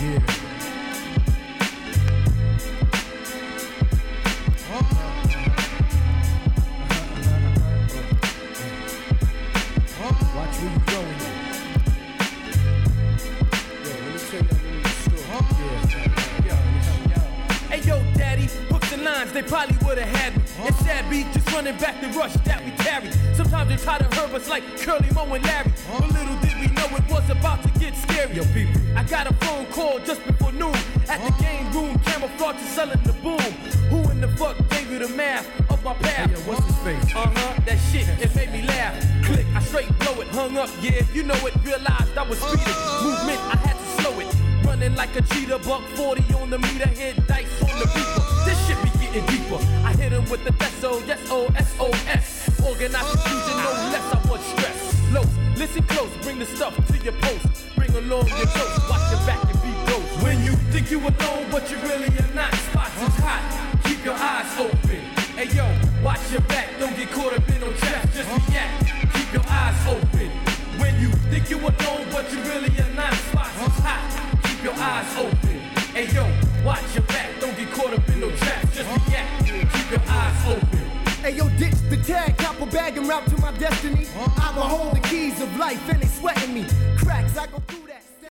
Watch where you going. Yo, let me tell you Hey yo, daddy, hooks and lines, they probably would've had me. And sad beat, just running back the rush that we carry. Sometimes they try to hurt us like Curly, Moe, and Larry. But little did we know it was about to get scary. Yo, people. I got a phone call just before noon at the game room, camouflage is selling the boom. Who in the fuck gave you the math of my path? Hey, yo, what's his face? That shit, it made me laugh. Click, I straight blow it, hung up, yeah, you know it. Realized I was speeding, movement, I had to slow it. Running like a cheetah, buck 40 on the meter, hit dice on the beeper. This shit be getting deeper. I hit him with the Deso, yes, O-S-O-S. Organized confusion, no less, I was stressed. Low, listen close, bring the stuff to your post. Bring along your toast, watch your back and be ghost. When you think you alone, but you really are not. Spots is hot, keep your eyes open. Hey yo, watch your back, don't get caught up in no traps, just react, keep your eyes open. When you think you alone, but you really are not. Spots is hot, keep your eyes open. Hey yo, watch your back, don't get caught up in no traps, just react, keep your eyes open. Hey yo, ditch the tag, cop a bag and route to my destiny. I will hold the keys of life and they sweating me. Cracks, I go through that.